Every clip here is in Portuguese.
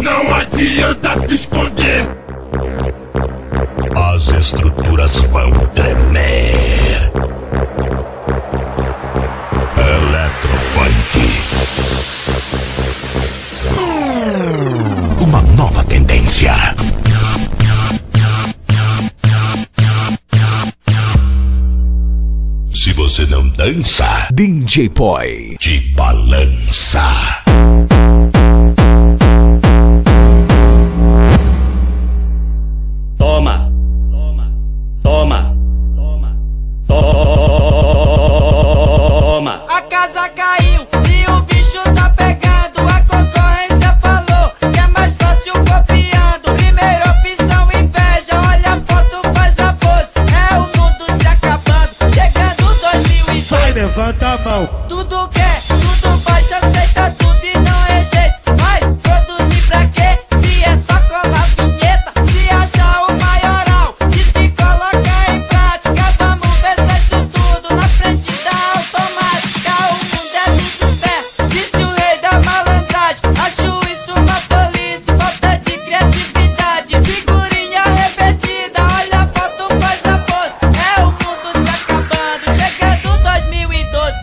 Não adianta se esconder. As estruturas vão tremer. Eletrofunk. Uma nova tendência. Se você não dança, DJ Boy te balança. Toma, toma, toma, toma, toma. A casa caiu e o bicho tá pegando. A concorrência falou que é mais fácil copiando. Primeira opção, inveja. Olha a foto, faz a pose. É o mundo se acabando. Chegando 2002. Vai, levanta a mão. Tudo quer, tudo baixa, aceita tudo e não rejeita. Mas produzir pra quê? Se é só colar vinheta. Se achar o maioral, diz que coloca em prática. Vamos ver se isso tudo na frente da automática. O mundo é tudo fé, disse o rei da malandragem. Acho isso uma tolice, falta de criatividade. Figurinha repetida, olha a foto, faz a pose. É o mundo se acabando, chegando 2012.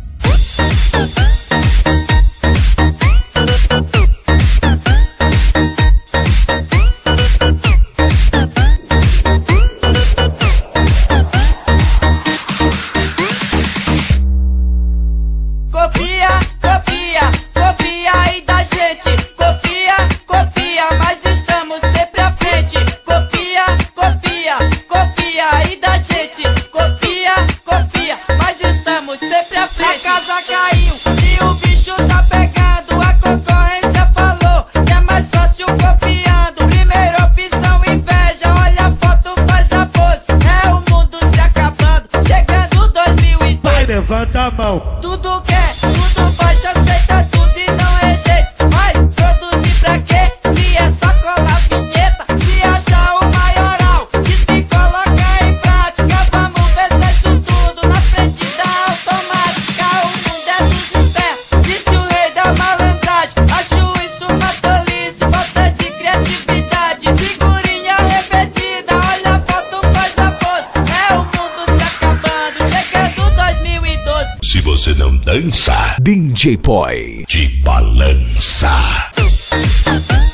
Copia, copia, copia aí da gente. Copia, copia, mas estamos sempre à frente. Copia, copia, copia aí da gente. Copia, copia, mas estamos sempre à frente. A casa caiu e o bicho tá pegando. A concorrência falou que é mais fácil copiando. Primeira opção, inveja. Olha a foto, faz a pose. É o mundo se acabando. Chegando 2002. Vai, levanta a mão. Tudo quer, tudo baixa, aceita tudo e não rejeita. Mas produzir pra quê? Se é só colar vinheta. Se achar o maioral, diz que coloca em prática. Vamos ver se isso tudo na frente da automática. O mundo é tudo fé, disse o rei da malandragem. Acho isso uma tolice, falta de criatividade. Figurinha repetida, olha a foto, faz a pose. É o mundo se acabando, chegando 2012. Se você não dança, DJ Boy te balança.